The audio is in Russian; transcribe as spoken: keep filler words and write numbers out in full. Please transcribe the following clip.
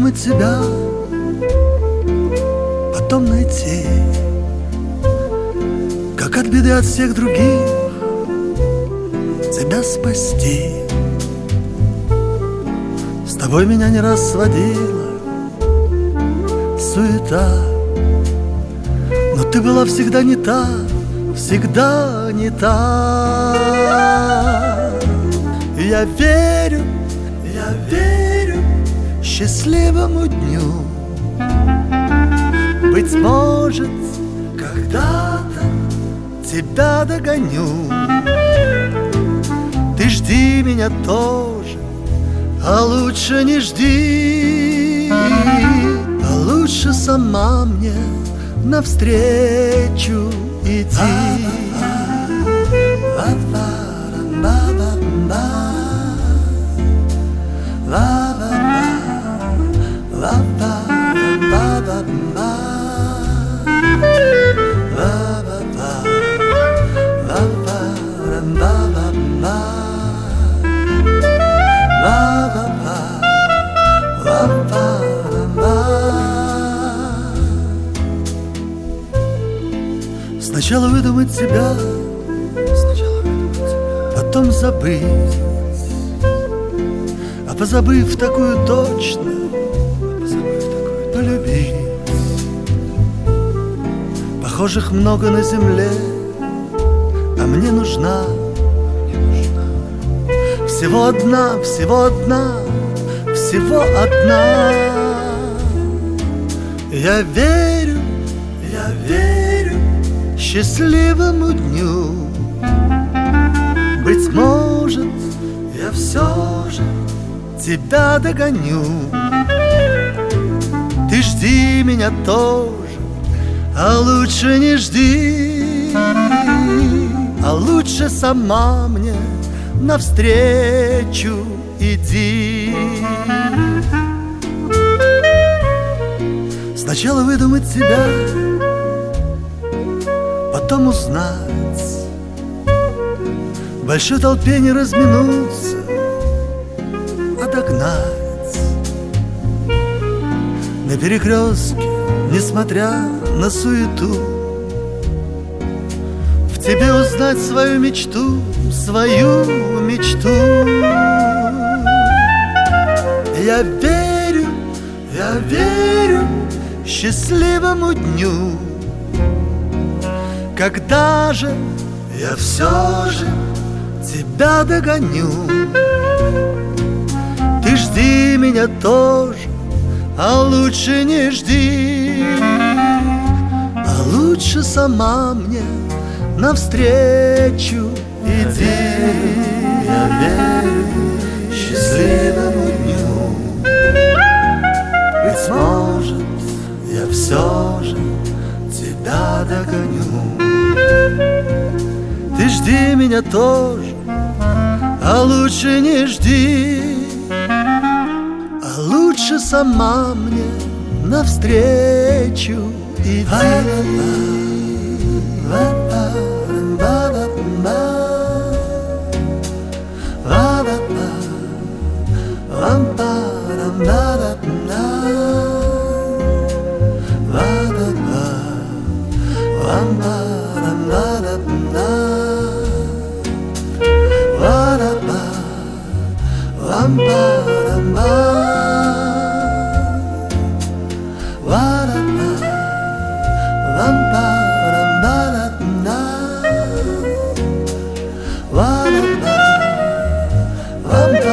выдумать себя, потом найти, как от беды от всех других тебя спасти. С тобой меня не раз сводила суета, но ты была всегда не та, всегда не та. И я верю, я верю счастливому дню. Быть может, когда-то тебя догоню. Ты жди меня тоже, а лучше не жди, а лучше сама мне навстречу иди. Сначала выдумать себя, сначала выдумать себя, потом забыть, а позабыв такую точно, позабыв такую полюбить. Похожих много на земле, а мне нужна, мне нужна всего одна, всего одна, всего одна. Я верю, я верю счастливому дню. Быть может, я все же тебя догоню. Ты жди меня тоже, а лучше не жди, а лучше сама мне навстречу иди. Сначала выдумать себя, потом узнать, в большой толпе не разминуться, а догнать. На перекрестке, несмотря на суету, в тебе узнать свою мечту, свою мечту. Я верю, я верю счастливому дню. Когда же я все же тебя догоню? Ты жди меня тоже, а лучше не жди, а лучше сама мне навстречу иди. Я верю счастливому дню. Быть может, я все же тебя догоню. Ты жди меня тоже, а лучше не жди, а лучше сама мне навстречу иди. Ва-да-ба,